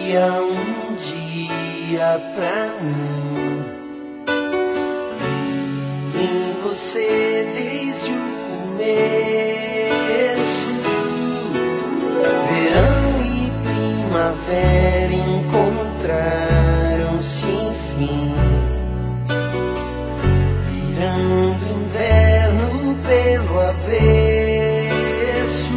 queria um dia pra mim. Vi em você desde o começo. Verão e primavera encontraram-se enfim, virando inverno pelo avesso.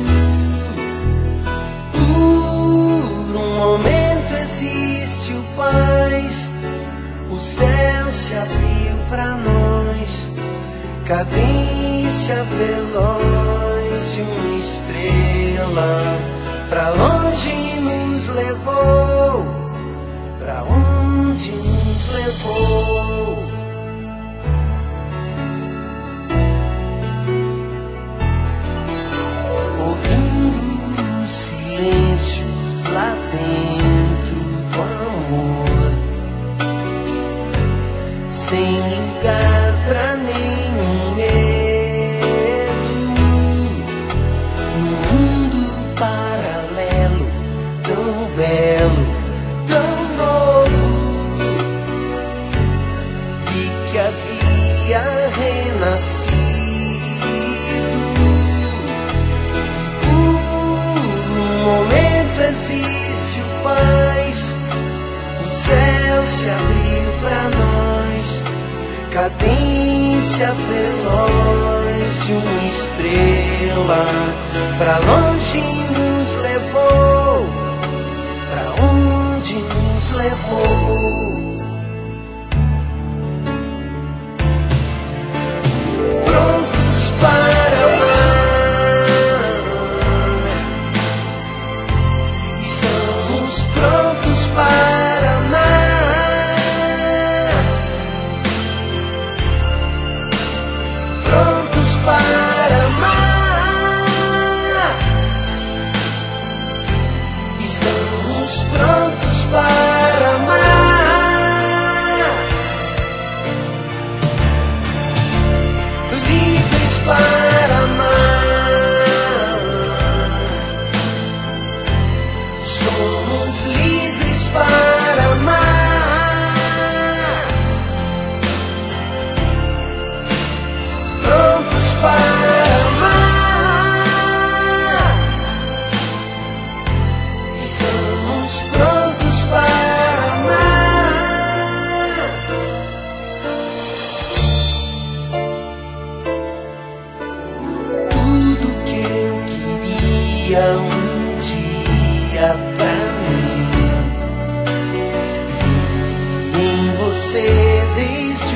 Por um momento existe o paz, o céu se abriu pra nós, cadência veloz de uma estrela pra longe nos levou, pra onde nos levou. Ouvindo o silêncio lá dentro do amor, sem lugar pra nenhum medo, num mundo paralelo, tão belo, tão novo, vi que havia renascido. Existe o paz, o céu se abriu pra nós, cadência veloz de uma estrela pra longe nos levou, pra onde nos levou. Prontos para amar, prontos para amar, prontos para amar, estamos prontos para amar, livres para amar, somos livres para amar, prontos para amar, estamos prontos para amar. Tudo que eu queria um dia pra você desde o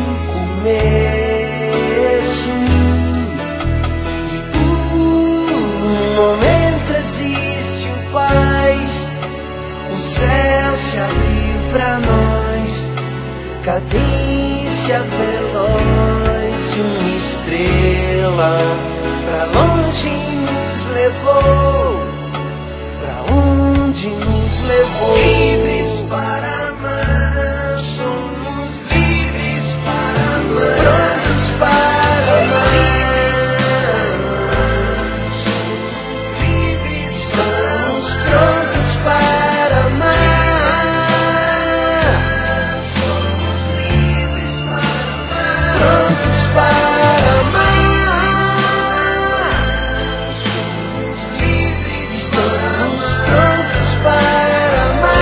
começo, e por um momento existe o paz, o céu se abriu pra nós, cadência veloz de uma estrela pra longe nos levou, pra onde nos levou. Livres para amar, somos livres para amar, prontos para amar, somos livres, estamos prontos para amar, somos livres para amar, prontos para amar, somos livres, estamos prontos para amar.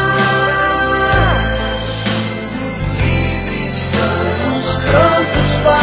Prontos para